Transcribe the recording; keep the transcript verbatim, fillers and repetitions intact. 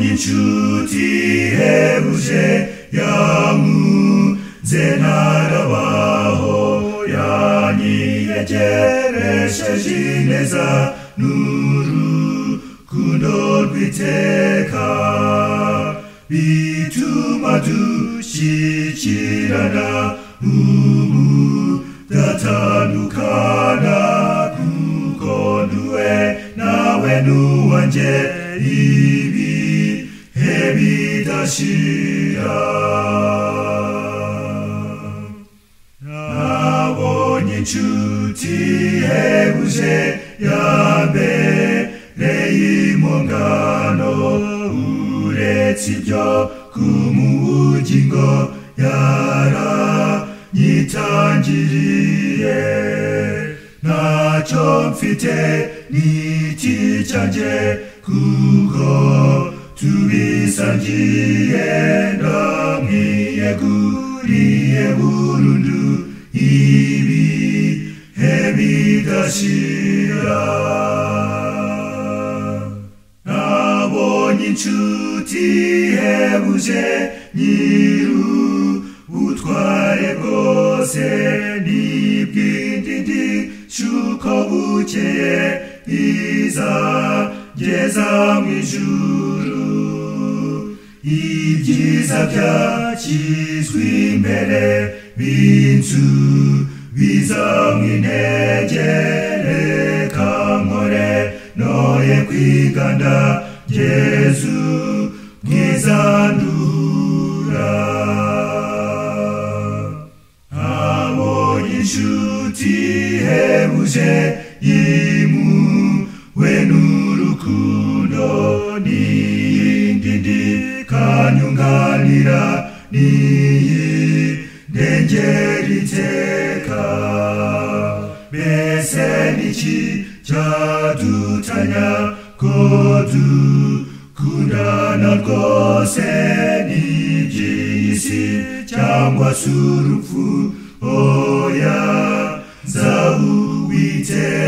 inshuti ihebuje yamuze ntarabaho yanyiyegeresheje ineza n'urukundo rw'iteka bituma dushyikirana ubu datandukana kuko nduwe nawe n'uwanjye ibihe bidashira. Nabonye inshuti ihebuje yambereye impongano uretse ibyo kumubugingo yaranyitangiriye ntacyo mfite n'iki cyanjye kuko tubisangiye ndamwiyeguriye burundu ibihe bidashira. Nabonye inshuti ihebuje nyir'ubutware bwose n'ibw'indindi shuko bukeye izageza mu ijuru. Ibyiza byashyizwe imbere binsubiza mw'intege reka nkore noye kwigana Yesu mwiza ndura. Abonye inshuti ihebuje yimuwe n'urukundo n'iyindi kanyunganira n'iyindengera iteka. Mbese niki cyadutanya ko dukundana rwose n'iby'isi cyangwa se urupfu? Oya nzaba Uwiteka